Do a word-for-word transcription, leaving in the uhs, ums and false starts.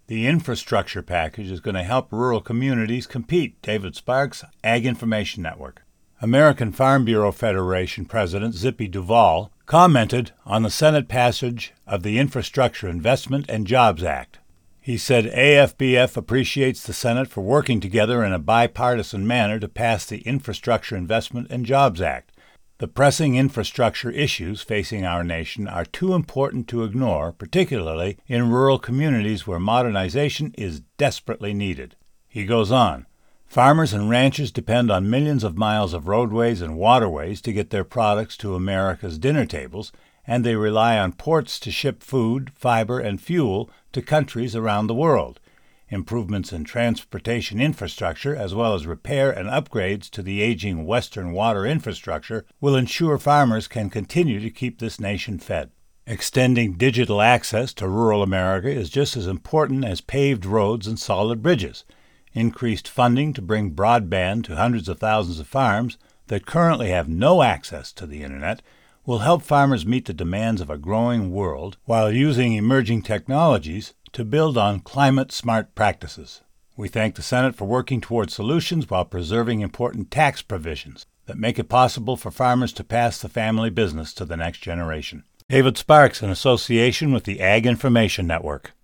The infrastructure package is going to help rural communities compete. David Sparks, Ag Information Network. American Farm Bureau Federation President Zippy Duvall commented on the Senate passage of the Infrastructure Investment and Jobs Act. He said A F B F appreciates the Senate for working together in a bipartisan manner to pass the Infrastructure Investment and Jobs Act. The pressing infrastructure issues facing our nation are too important to ignore, particularly in rural communities where modernization is desperately needed. He goes on, farmers and ranchers depend on millions of miles of roadways and waterways to get their products to America's dinner tables, and they rely on ports to ship food, fiber, and fuel to countries around the world. Improvements in transportation infrastructure, as well as repair and upgrades to the aging Western water infrastructure, will ensure farmers can continue to keep this nation fed. Extending digital access to rural America is just as important as paved roads and solid bridges. Increased funding to bring broadband to hundreds of thousands of farms that currently have no access to the Internet will help farmers meet the demands of a growing world while using emerging technologies to build on climate-smart practices. We thank the Senate for working toward solutions while preserving important tax provisions that make it possible for farmers to pass the family business to the next generation. David Sparks, in association with the Ag Information Network.